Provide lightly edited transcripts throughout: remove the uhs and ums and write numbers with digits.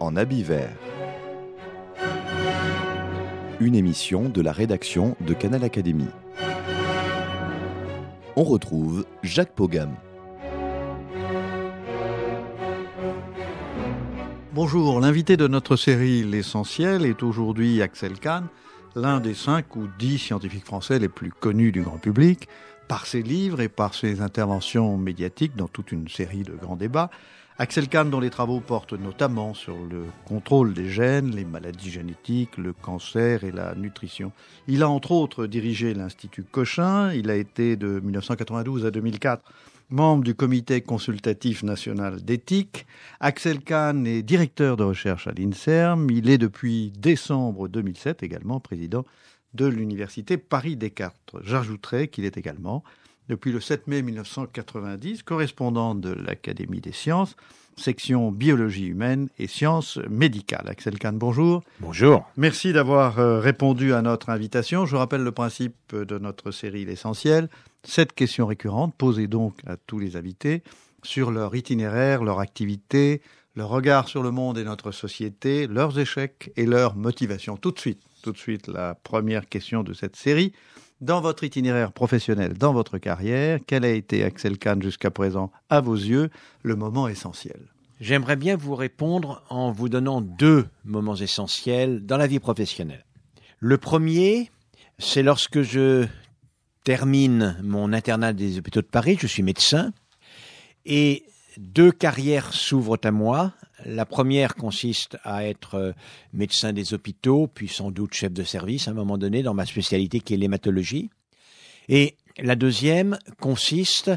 en habit vert. Une émission de la rédaction de Canal Académie. On retrouve Jacques Pogam. Bonjour, l'invité de notre série L'Essentiel est aujourd'hui Axel Kahn, l'un des 5 ou 10 scientifiques français les plus connus du grand public, par ses livres et par ses interventions médiatiques dans toute une série de grands débats. Axel Kahn, dont les travaux portent notamment sur le contrôle des gènes, les maladies génétiques, le cancer et la nutrition. Il a entre autres dirigé l'Institut Cochin. Il a été de 1992 à 2004 membre du Comité consultatif national d'éthique. Axel Kahn est directeur de recherche à l'INSERM. Il est depuis décembre 2007 également président de l'Université Paris-Descartes. J'ajouterai qu'il est également, depuis le 7 mai 1990, correspondant de l'Académie des sciences, section biologie humaine et sciences médicales. Axel Kahn, bonjour. Bonjour. Merci d'avoir répondu à notre invitation. Je rappelle le principe de notre série L'Essentiel. 7 questions récurrentes posées donc à tous les invités sur leur itinéraire, leur activité, leur regard sur le monde et notre société, leurs échecs et leurs motivations. Tout de suite, la première question de cette série. Dans votre itinéraire professionnel, dans votre carrière, quel a été, Axel Kahn, jusqu'à présent, à vos yeux, le moment essentiel ? J'aimerais bien vous répondre en vous donnant 2 moments essentiels dans la vie professionnelle. Le premier, c'est lorsque je termine mon internat des hôpitaux de Paris, je suis médecin, et 2 carrières s'ouvrent à moi. La première consiste à être médecin des hôpitaux, puis sans doute chef de service à un moment donné dans ma spécialité qui est l'hématologie. Et la deuxième consiste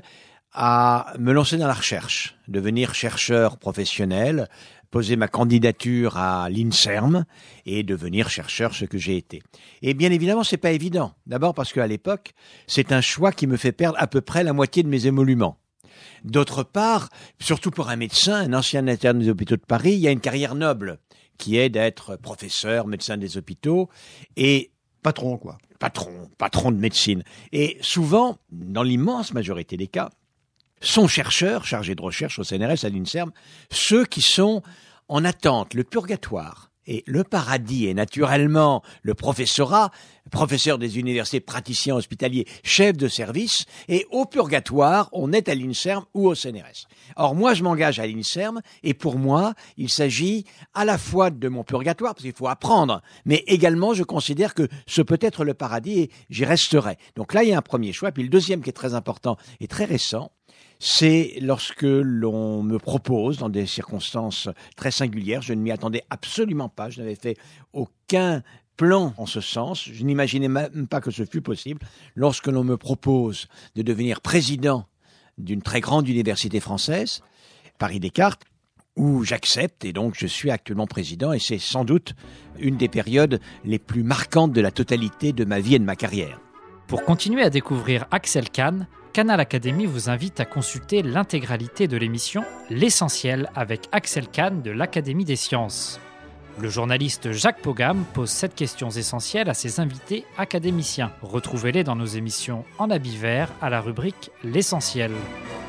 à me lancer dans la recherche, devenir chercheur professionnel, poser ma candidature à l'INSERM et devenir chercheur, ce que j'ai été. Et bien évidemment, c'est pas évident. D'abord parce qu'à l'époque, c'est un choix qui me fait perdre à peu près la moitié de mes émoluments. D'autre part, surtout pour un médecin, un ancien interne des hôpitaux de Paris, il y a une carrière noble qui est d'être professeur, médecin des hôpitaux et patron, quoi. Patron de médecine. Et souvent, dans l'immense majorité des cas, sont chercheurs, chargés de recherche au CNRS, à l'INSERM, ceux qui sont en attente, le purgatoire. Et le paradis est naturellement le professorat, professeur des universités, praticien hospitalier, chef de service, et au purgatoire, on est à l'INSERM ou au CNRS. Or, moi, je m'engage à l'INSERM, et pour moi, il s'agit à la fois de mon purgatoire, parce qu'il faut apprendre, mais également, je considère que ce peut être le paradis, et j'y resterai. Donc là, il y a un premier choix. Puis le deuxième, qui est très important et très récent, c'est lorsque l'on me propose, dans des circonstances très singulières, je ne m'y attendais absolument pas, je n'avais fait aucun plan en ce sens, je n'imaginais même pas que ce fût possible, lorsque l'on me propose de devenir président d'une très grande université française, Paris-Descartes, où j'accepte, et donc je suis actuellement président, et c'est sans doute une des périodes les plus marquantes de la totalité de ma vie et de ma carrière. Pour continuer à découvrir Axel Kahn, Canal Académie vous invite à consulter l'intégralité de l'émission L'Essentiel avec Axel Kahn de l'Académie des sciences. Le journaliste Jacques Pogam pose 7 questions essentielles à ses invités académiciens. Retrouvez-les dans nos émissions en habit vert à la rubrique L'Essentiel.